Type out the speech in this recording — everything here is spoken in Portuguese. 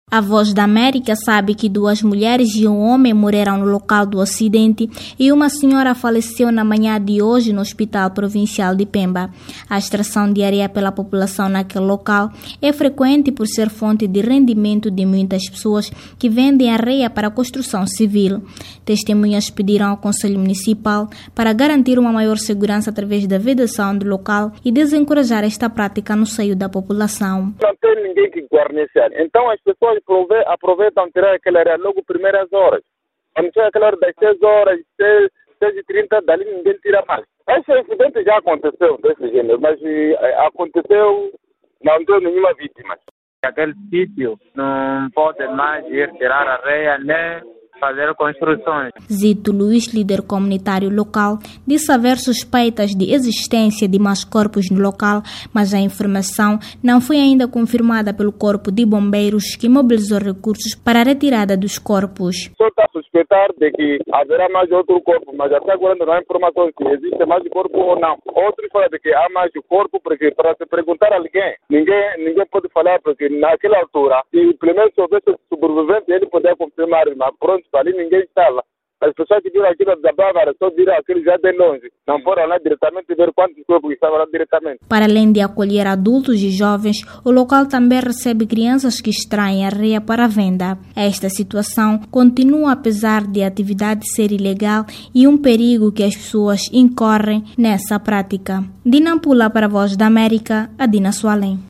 A Voz da América sabe que 2 mulheres e um homem morreram no local do acidente e uma senhora faleceu na manhã de hoje no Hospital Provincial de Pemba. A extração de areia pela população naquele local é frequente por ser fonte de rendimento de muitas pessoas que vendem areia para a construção civil. Testemunhas pediram ao Conselho Municipal para garantir uma maior segurança através da vedação do local e desencorajar esta prática no seio da população. Não tem ninguém que guarnecer. Então as pessoas aproveitam tirar aquela areia logo primeiras horas. Quando chega aquela hora das 6 horas, 6h30, dali ninguém tira mais. Esse acidente já aconteceu desse gênero, mas aconteceu, não deu nenhuma vítima. Aquele sítio não pode mais ir tirar areia nem fazer construções. Zito Luiz, líder comunitário local, disse haver suspeitas de existência de mais corpos no local, mas a informação não foi ainda confirmada pelo Corpo de Bombeiros, que mobilizou recursos para a retirada dos corpos. Só está a suspeitar de que haverá mais outro corpo, mas até agora não há informação se existe mais corpo ou não. Outros falam de que há mais corpo, porque para se perguntar a alguém, ninguém pode falar, porque naquela altura, se pelo menos houvesse sobrevivente, ele poderia confirmar, mas pronto, ali ninguém está lá. As pessoas que viram aquilo da Bávara só viram aquilo já de longe. Não foram lá diretamente ver quantos corpos estavam lá diretamente. Para além de acolher adultos e jovens, o local também recebe crianças que extraem areia para venda. Esta situação continua apesar de a atividade ser ilegal e um perigo que as pessoas incorrem nessa prática. De Nampula para a Voz da América, Adina Sualem.